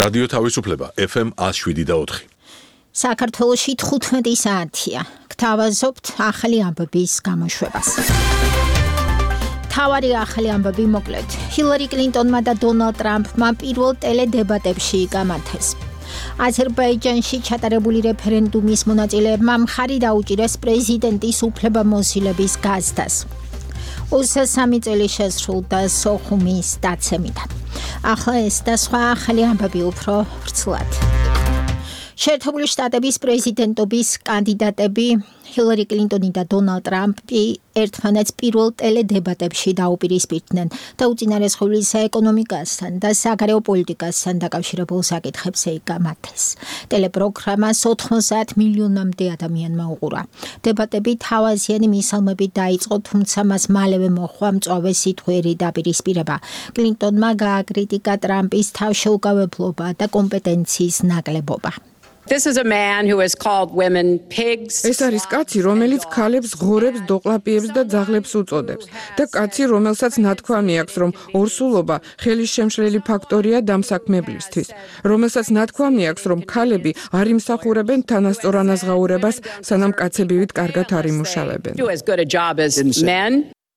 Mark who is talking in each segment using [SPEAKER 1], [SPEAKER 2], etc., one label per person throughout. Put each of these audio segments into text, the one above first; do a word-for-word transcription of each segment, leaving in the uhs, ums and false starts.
[SPEAKER 1] რადიო თავისუფლება F M one oh seven და four.
[SPEAKER 2] საქართველოში თხუთმეტი საათია. გთავაზობთ ახალი ამბების გამოშვებას. თავარი ახალი ამბები მოკლედ. ჰილარი კლინტონმა და დონალდ ტრამპმა პირველ ტელედებატებში გამართეს. აზერბაიჯანში ჩატარებული რეფერენდუმის მონაწილეებმა მხარი დაუჭირეს პრეზიდენტის უფლებამოსილების გაზდას. ოცდასამი წელი შესრულდა სოხუმის დაცემიდან. ახლა ეს და სხვა ახალი ამბები უფრო ვრცლად. შეერთებული შტატების პრეზიდენტობის კანდიდატები ჰილარი კლინტონი და დონალდ ტრამპი ერთმანეთს პირველ ტელედებატებში დაუპირისპირდნენ და უწინარესხული საეკონომიკასთან და საგარეო პოლიტიკასთან დაკავშირებულ საკითხებს ეკამათეს. ტელეპროგრამას ოთხმოცდაათ მილიონამდე ადამიანმა უყურა. დებატები თავაზიანი მისალმებით დაიწყო, თუმცა მას მალევე მოჰყვა მწვავე სიტყვიერი დაპირისპირება. კლინტონმა გააკრიტიკა ტრამპის თავშეუკავებლობა და კომპეტენციის ნაკლებობა.
[SPEAKER 3] This is a man who has called women pigs.
[SPEAKER 4] ეს არის კაცი, რომელიც ქალებს ღორებს, დოყლაპიებს და ძაღლებს უწოდებს და კაცი, რომელსაც ნათქვამი აქვს, რომ ორსულობა ხელის შემშლელი ფაქტორია დამსაქმებლისთვის, რომელსაც ნათქვამი აქვს, რომ ქალები არ იმსახურებენ თანასწორ ანაზღაურებას, სანამ კაცებივით კარგად არ იმუშავებენ.
[SPEAKER 3] Do as good a job as men.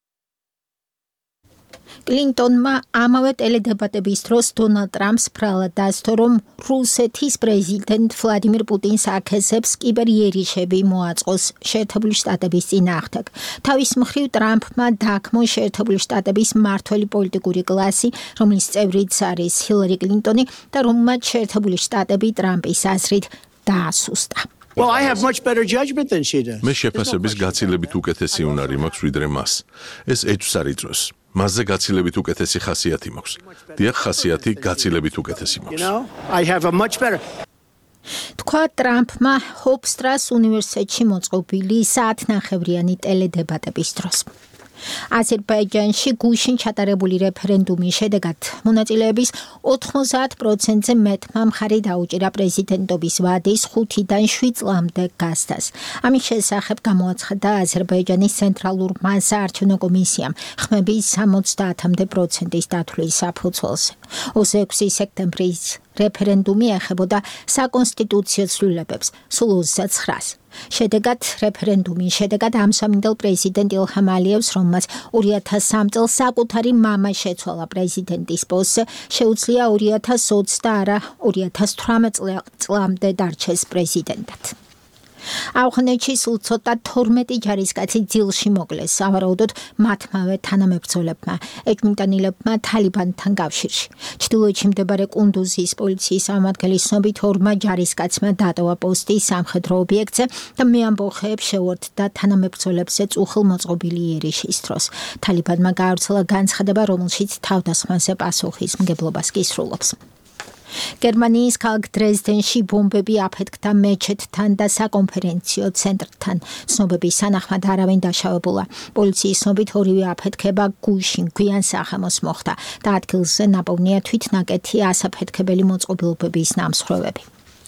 [SPEAKER 2] კლინტონმა ამავე ტელედებატების დროს დონალდ ტრამპს ფრალად დასთო, რომ რუსეთის პრეზიდენტ ვლადიმირ პუტინს აქეზებს კიბერიერიშები მოაწყოს შეერთებული შტატების წინააღმდეგ. თავის მხრივ ტრამპმა დაქმო შეერთებული შტატების მმართველი პოლიტიკური კლასი, რომლის წევრიც არის ჰილარი კლინტონი და რომელმაც შეერთებული შტატები ტრამპის აზრით დაასუსტა.
[SPEAKER 5] Well, I have much better judgment than she does.
[SPEAKER 1] მე შეფასების გაცილებით უკეთესი უნარი მაქვს ვიდრე მას. ეს ეჭვს არ იწვევს. მასზე გაცილებით უკეთესი ხასიათი მაქვს. დიახ, ხასიათი გაცილებით უკეთესი
[SPEAKER 5] You
[SPEAKER 1] მაქვს.
[SPEAKER 5] know, I have a much better.
[SPEAKER 2] თქვა ტრამპმა ჰოფსტრას უნივერსიტეტში მოწყობილი საათნახევრიანი ტელედებატების დროს. აზერბაიჯანში გუშინ ჩატარებული რეფერენდუმის შედეგად მონაწილეების ოთხმოცდაათ პროცენტზე მეტმა მხარი დაუჭირა პრეზიდენტობის ვადის ხუთიდან შვიდ წლამდე გაზდას. ამის შესახებ გამოაცხადა აზერბაიჯანის ცენტრალურმა საარჩევნო კომისიამ ხმების სამოცდაათამდე პროცენტის დათვლის საფუძველზე. ოცდაექვსი სექტემბრის რეფერენდუმი ეხებოდა საკონსტიტუციო ცვლილებებს, სულ ოცდაცხრას. შედეგად რეფერენდუმის შედეგად ამსამინდელ პრეზიდენტ ილჰამ ალიევს, რომელმაც ორი ათას სამ წელს საკუთარი მამა შეცვალა პრეზიდენტის პოსტზე, შეუძლია ორი ათას ოცი და არა ორი ათას თვრამეტ წლამდე დარჩეს პრეზიდენტად. ავღანეთში სულ ცოტა თორმეტი ჯარისკაცი ძილში მოკლეს, სავარაუდოდ მათმავე თანამებრძოლებმა, ეჭვმიტანილებმა თალიბანთან კავშირში. ჩრდილოეთში მდებარე კუნდუზის პოლიციის წარმომადგენლის ცნობით ორმა ჯარისკაცმა დატოვა პოსტი სამხედრო ობიექტზე და მეამბოხეებს შეუერთდა თანამებრძოლებზე წუხილმოწყობილი იერიშის დროს. თალიბანმა გაავრცელა განცხადება, რომელშიც თავდასხმაზე პასუხისმგებლობას კისრულობს. გერმანიის ქალაქ დრეზდენში ბომბები აფეთქდა მეჩეთთან და საკონფერენციო ცენტრთან. ცნობების თანახმად არავინ დაშავებულა. პოლიციის ცნობით ორივე აფეთქება გუშინ გვიან სახემოს მოხდა და ადგილზე ნაპოვნია თვითნაკეთი ასაფეთქებელი მოწყობილობების ნამსხვრევები.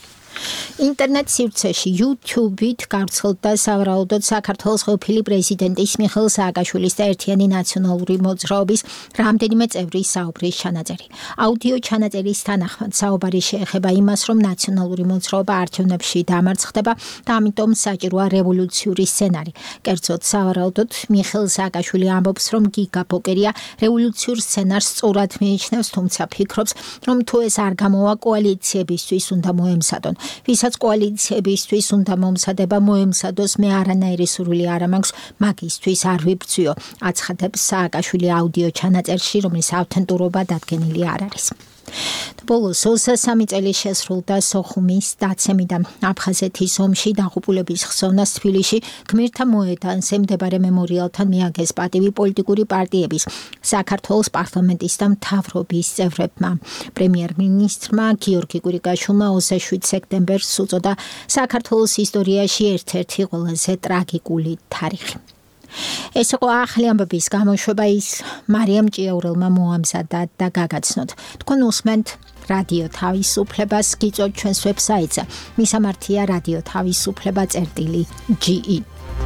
[SPEAKER 2] ინტერნეტ სივრცეში YouTube-ით გავრცელდა სავარაუდოდ საქართველოს ყოფილი პრეზიდენტის მიხეილ სააკაშვილის და ერთიანი ნაციონალური მოძრაობის რამდენიმე წევრის საუბრის ჩანაწერი. აუდიო ჩანაწერის თანახმად საუბარი შეეხება იმას, რომ ნაციონალური მოძრაობა არჩევნებში დამარცხდება და ამიტომ საჭიროა რევოლუციური სცენარი. კერძოდ, სავარაუდოდ მიხეილ სააკაშვილი ამბობს, რომ გიგა პოკერია რევოლუციურ სცენარს სწორად მიიჩნევს, თუმცა ფიქრობს, რომ თუ ეს არ გამოვა კოალიციებისთვის უნდა მოემზადონ. ვისაც კოალიციებისთვის უნდა მომზადება მოემზადოს, მე არანაირი სურვილი არ მაქვს მაგისთვის არ ვიბრძვიო, აცხადებს სააკაშვილი აუდიო ჩანაწერში, რომლის ავთენტურობა დადგენილი არ არის. ბოლოს ოცდასამი წელი შესრულდა სოხუმის დაცემიდან. აფხაზეთის ომში დაღუპულების ხსოვნას თბილისში გმირთა მოედანზე მდებარე მემორიალთან მიაგეს პატივი პოლიტიკური პარტიების, საქართველოს პარლამენტის და მთავრობის წევრებმა. პრემიერ-მინისტრმა გიორგი კვირიკაშვილმა ოცდაშვიდ სექტემბერს უწოდა საქართველოს ისტორიაში ერთ-ერთი ყველაზე ტრაგიკული თარიღი. ეს იყო ახალი ამბების გამოშვება, ის მარიამ ჭიაურელმა მოამზადა და გაგაცნოთ. თქვენ უსმენთ რადიო თავისუფლებას, გიწევთ ჩვენს ვებსაიტზე. მისამართია რადიო თავისუფლება წერტილი ჯი ი.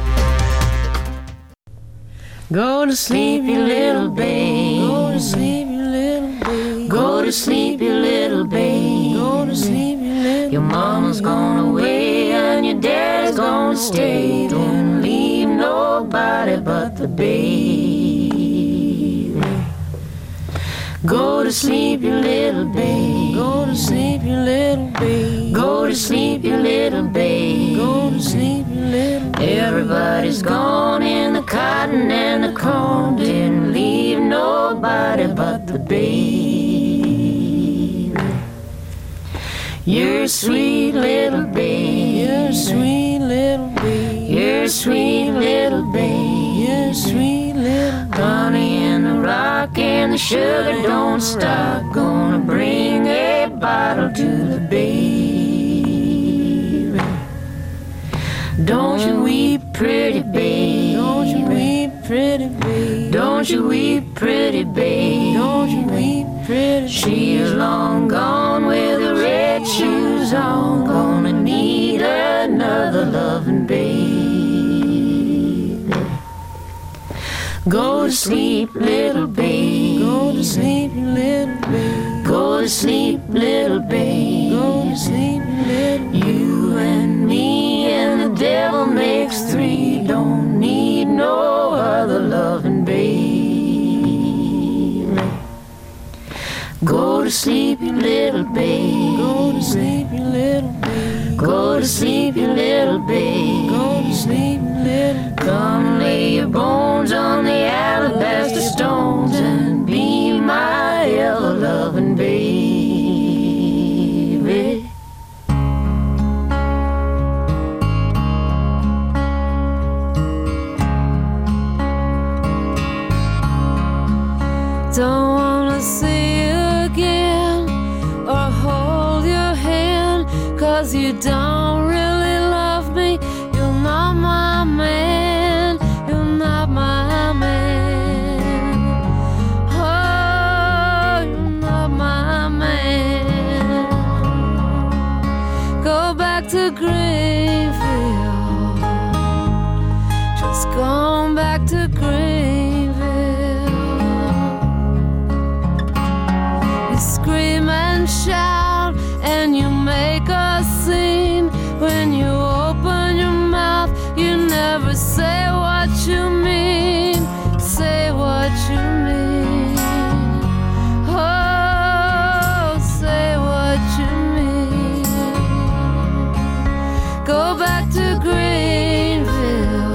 [SPEAKER 6] Go to sleep, you little babe. Go to sleep, you little babe. Go to sleep, you little babe. Your mama's gone away and your dad's gonna stay. Don't leave nobody but the baby. Go to sleep, you little babe. Go to sleep, you little babe. Go to sleep, you little babe. Go to sleep, you little babe. Everybody's gone in the cotton and the corn. Didn't leave nobody but the baby. You're a sweet little babe. You're a sweet little babe. You're a sweet little babe. You're a sweet little babe. Honey in the rock and the sugar don't stop. Gonna bring a bottle to the baby. Don't you weep, pretty babe. Don't you weep, pretty babe. Don't you weep, pretty babe. Don't you weep, pretty babe. She is long gone with the red shoes on. Gonna need another loving baby. Go to sleep, little babe. Go to sleep, little babe. Go to sleep, little babe. Go to sleep, little babe. You and me and the devil makes three. Don't need no other loving babe. Go to sleep, you little babe. Go to sleep, you little babe. Go to sleep, you little babe. Go to sleep, you little babe. Come lay your bones on the alabaster stones and be my ever loving baby.
[SPEAKER 7] Don't wanna see you again or hold your hand, 'cause you don't really love me. You're not my man. You're not my man. Oh, you're not my man. Go back to Greenville. Just going back to Greenville. You scream and shout and you make a scene. When you open your mouth, you never say what you mean. Say what you mean. Oh, say what you mean. Go back to Greenville.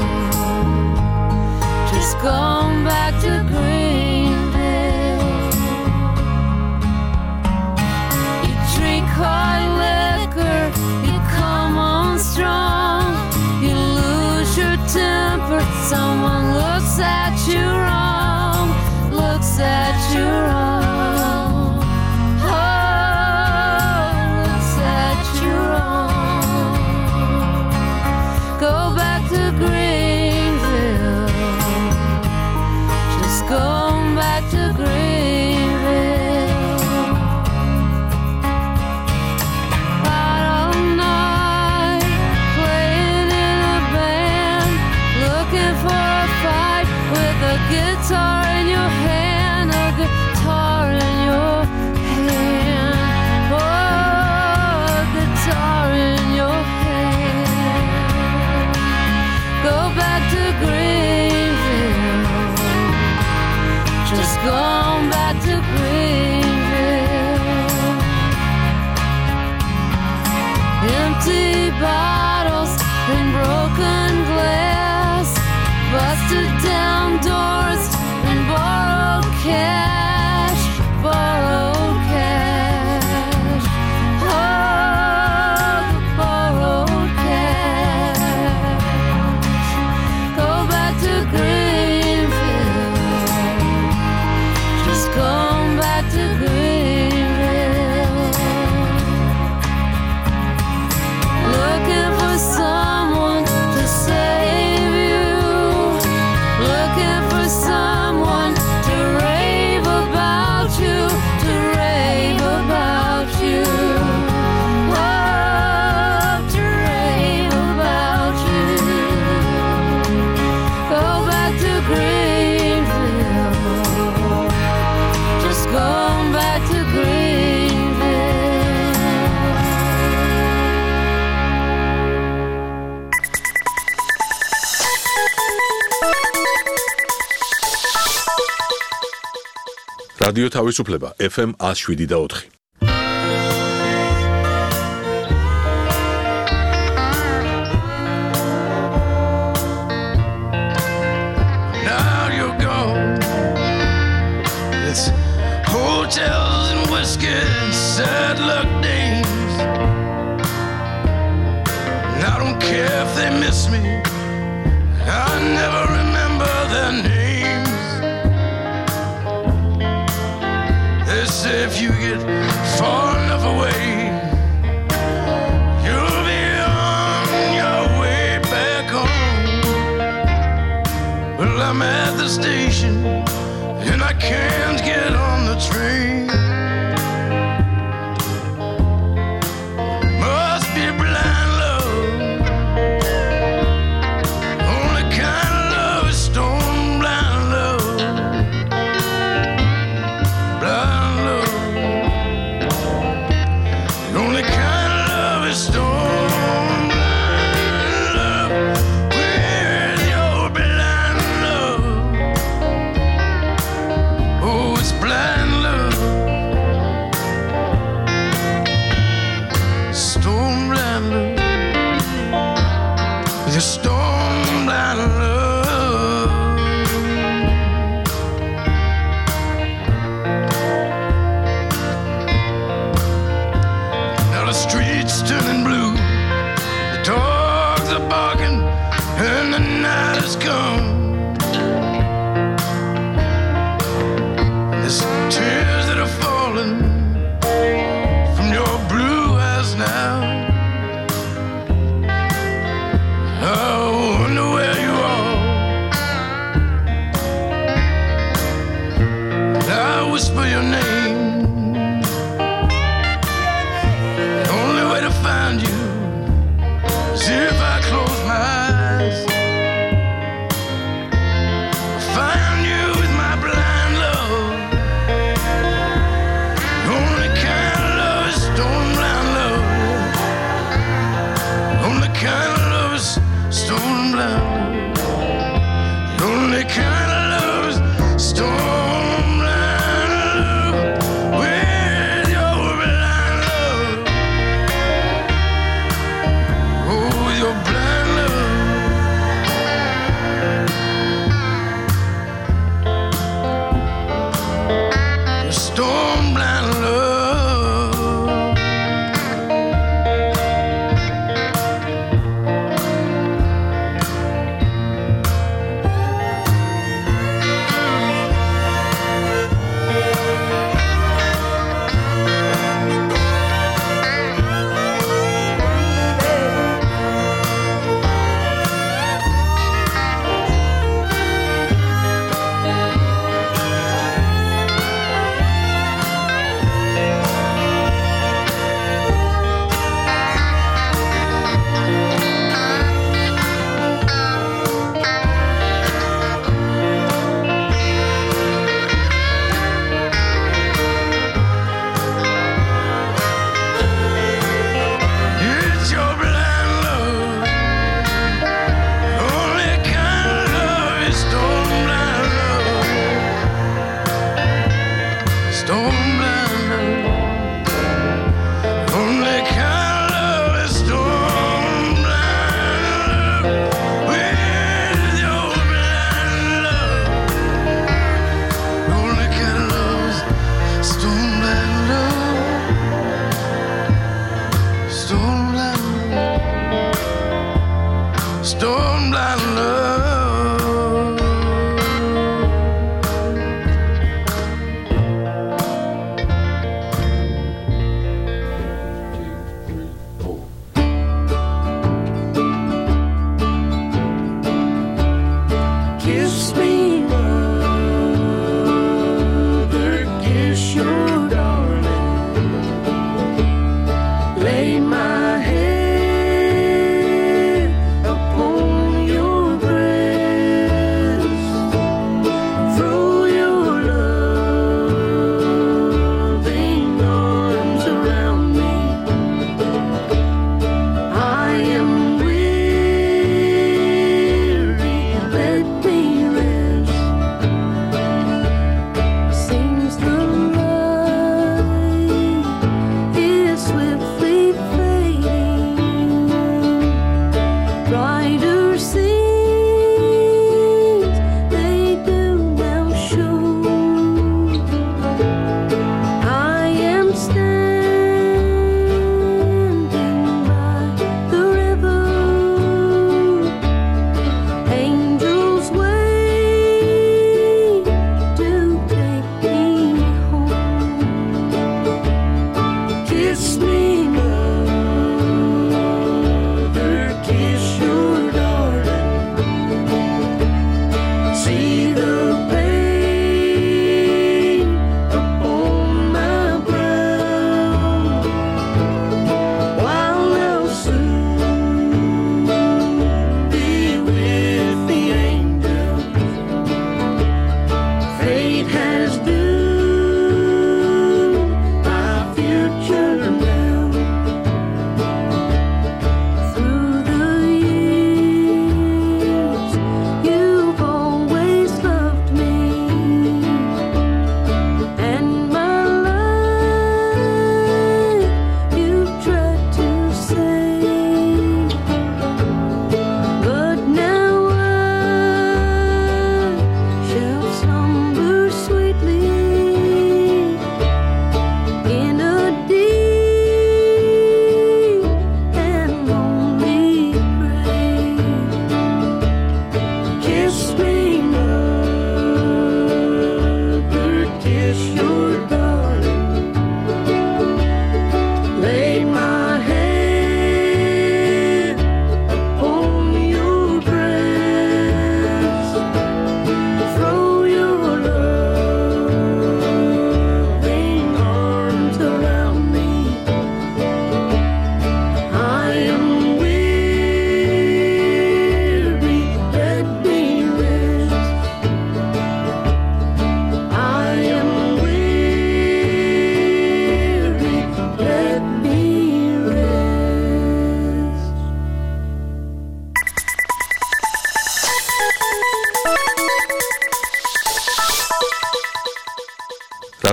[SPEAKER 7] Just going back to Greenville. You drink hard liquor, you come on strong. You lose your temper, someone looks at you wrong. Looks at you wrong. Oh, looks at you wrong. Go back to Greenville. Just going back to Greenville. Out all night, playing in a band, looking for a fight with a guitar in your hand, a guitar in your hand. Oh, a guitar in your hand. Go back to Greenville. Just going back to Greenville. Empty bottles and broken glass, busted down doors and borrowed cash, borrowed cash. Oh, the borrowed cash. Go back to Greenville. Just going back to Greenville. Looking for someone to save you. Looking for someone to rave about you, to rave about you. Oh, to rave about you. Go back to Greenville. Just going back to Greenville.
[SPEAKER 1] რადიო თავისუფლება F M one oh seven და four.
[SPEAKER 8] Now you're gone. It's hotels and whiskey and sad luck days. And I don't care if they miss me. I never remember their names. They say if you get far enough away, you'll be on your way back home. Well, I'm at the station and I can't get on the train. Must be blind love. Only kind of love is stone blind love. Blind love. The only kind of love is stone blind love. With your blind love. Oh, it's blind love. Stone blind love. With your stone blind love. Now the streets turning blue. The dogs are barking and the night has come. There's tears that are falling from your blue eyes now. I wonder where you are. I whisper your name. The only way to find you is if I close my eyes. Find you with my blind love. The only kind of love is stone blind love. The only kind of love is stone blind love. The only kind of love is stone blind love. With your blind love. Oh, with your blind love. Your stone blind love.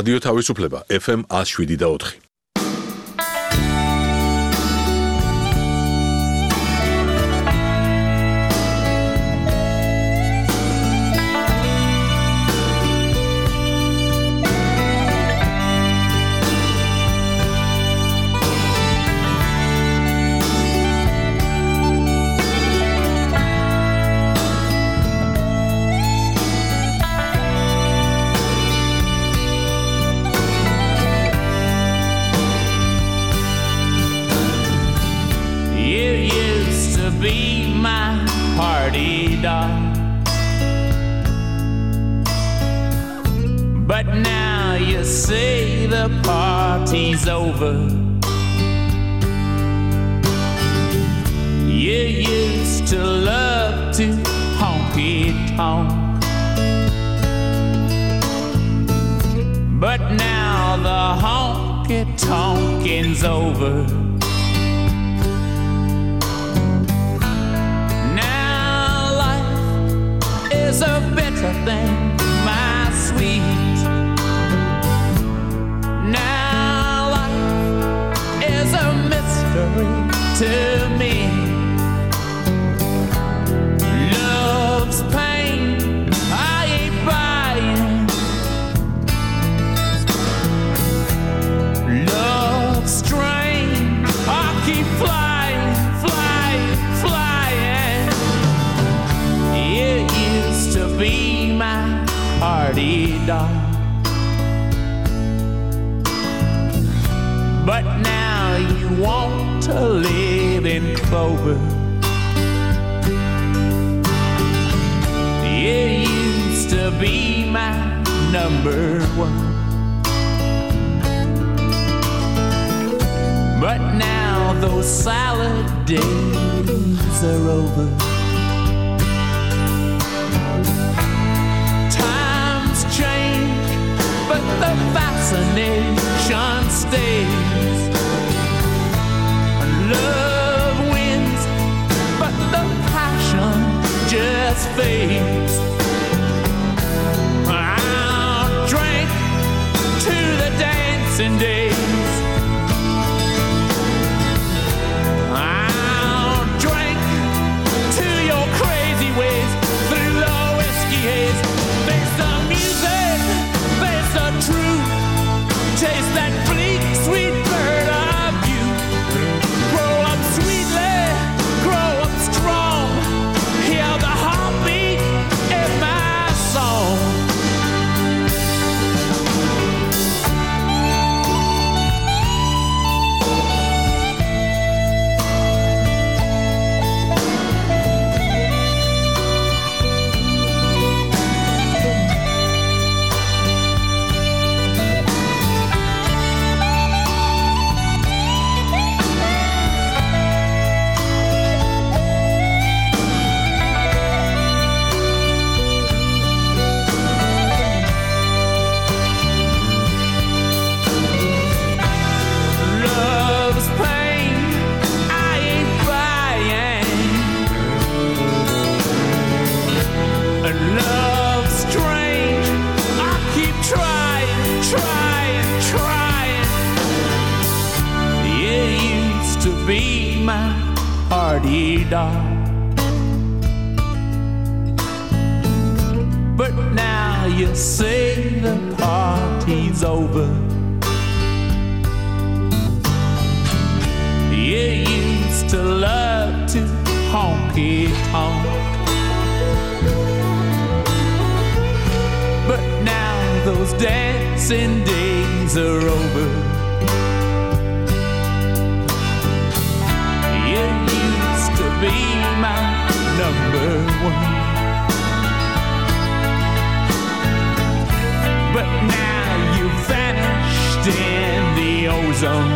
[SPEAKER 1] რადიო თავისუფლება ეფ ემ one oh seven და four.
[SPEAKER 9] But now you say the party's over. You used to love to honky-tonk, but now the honky-tonking's over. Now life is a better thing, my sweet. A mystery to me. Love's pain, I ain't buying. Love's strain, I keep flying, flying, flying. It used to be my party doll, but now you want to live in clover. You used to be my number one, but now those salad days are over. Times change, but the fascination stays. Love wins, but the passion just fades. I'll drink to the dancing days. I'll drink to your crazy ways through the whiskey haze. There's the music, there's the truth. Taste that bleak, sweet bird of you. Grow up sweetly, grow up strong. Hear the heartbeat in my song. Love's pain, I ain't buying. And love's strange, I keep trying, trying, trying. You used to be my party doll, but now you say the party's over. You used to love to honky-tonk, but now those dancing days are over. You used to be my number one, but now you vanished in the ozone.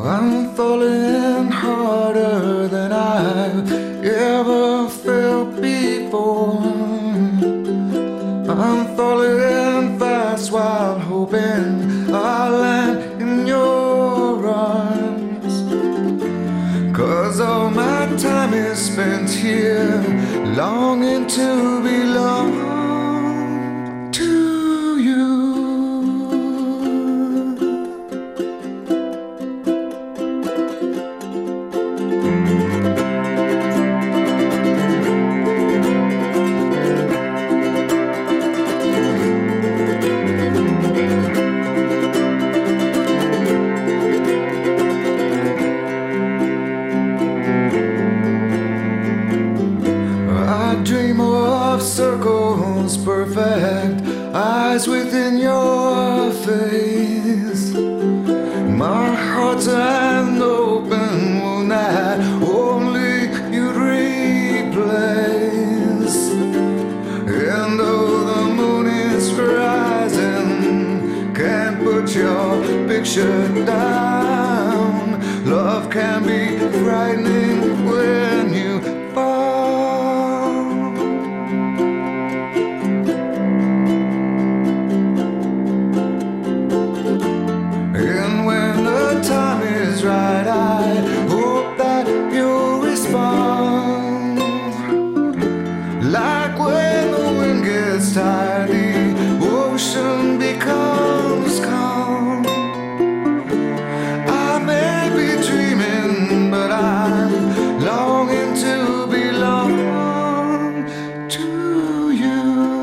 [SPEAKER 10] I'm falling harder than I've ever felt before. I'm falling fast while hoping I'll land in your arms. 'Cause all my time is spent here, longing to belong to you. Circles perfect, eyes within your face. My heart's an open wound that only you'd replace. And though the moon is rising, can't put your picture down. Love can be frightening when you fall. Right, I hope that you'll respond. Like when the wind gets tired, the ocean becomes calm. I may be dreaming, but I'm longing to belong to you.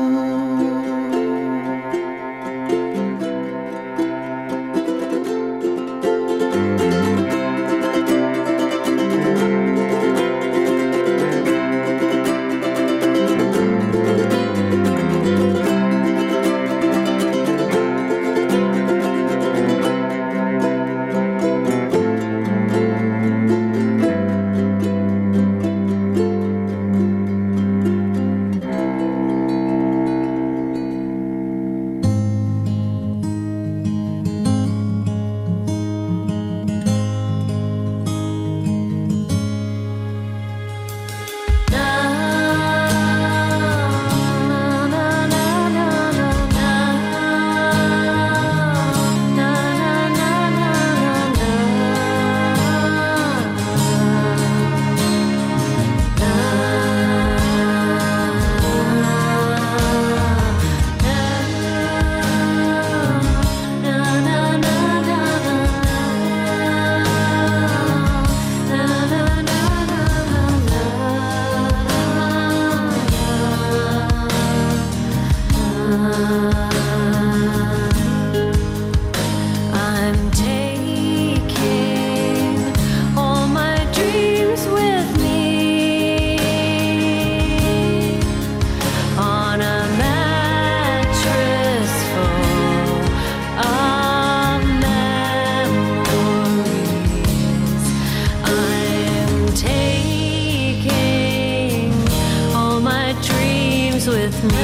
[SPEAKER 10] With me.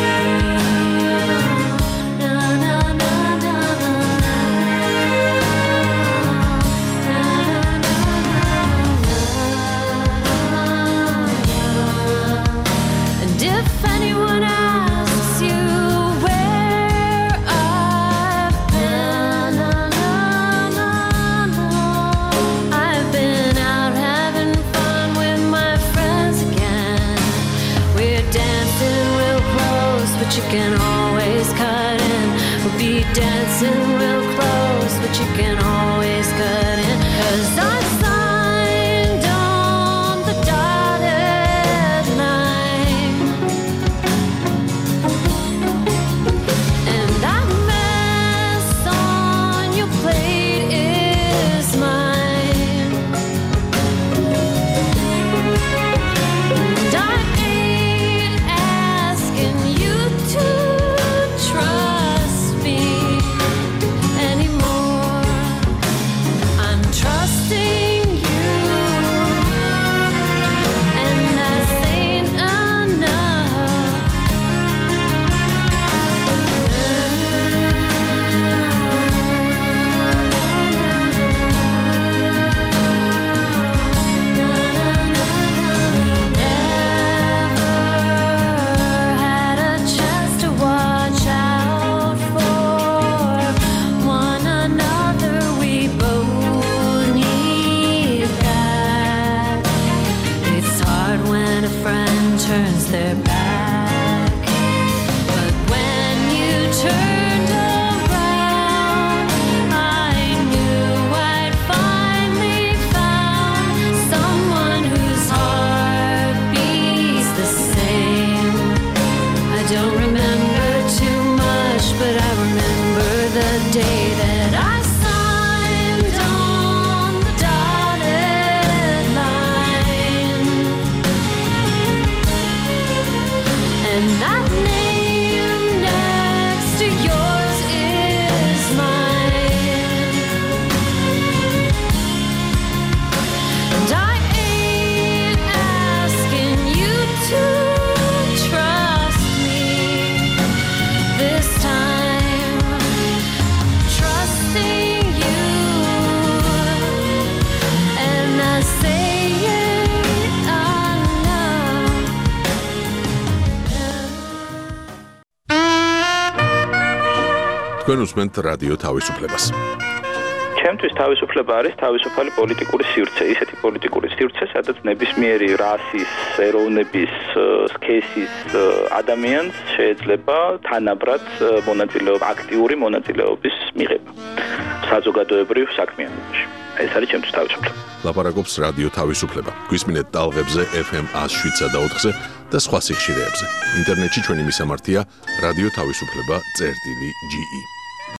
[SPEAKER 10] And if anyone asks you where I've been, I've been out having fun with my friends again. We're dancing real close, but you can always cut in. We'll be dancing real close, but you can always cut in. 'Cause I signed on the dotted line, and that mess on your plate is mine. And I ain't asking you to trust me anymore. I'm trusting
[SPEAKER 1] თქვენ უსმენთ რადიო თავისუფლებას.
[SPEAKER 11] ჩემთვის თავისუფლება არის თავისუფალი პოლიტიკური სივრცე, ისეთი პოლიტიკური სივრცე, სადაც ნებისმიერი რასის, ეროვნების, სქესის ადამიანს შეიძლება თანაბრად მონაწილეობა, აქტიური მონაწილეობის მიღება საზოგადოებრივ საქმიანობაში. ეს არის ჩემთვის თავისუფლება.
[SPEAKER 1] ლაპარაკობს რადიო თავისუფლება. გვისმინეთ ტალღებზე ეფ ემ one oh seven და ოთხზე და სხვა სიხშირეებზე. ინტერნეტში ჩვენი მისამართია რადიო თავისუფლება წერტილი ჯი ი.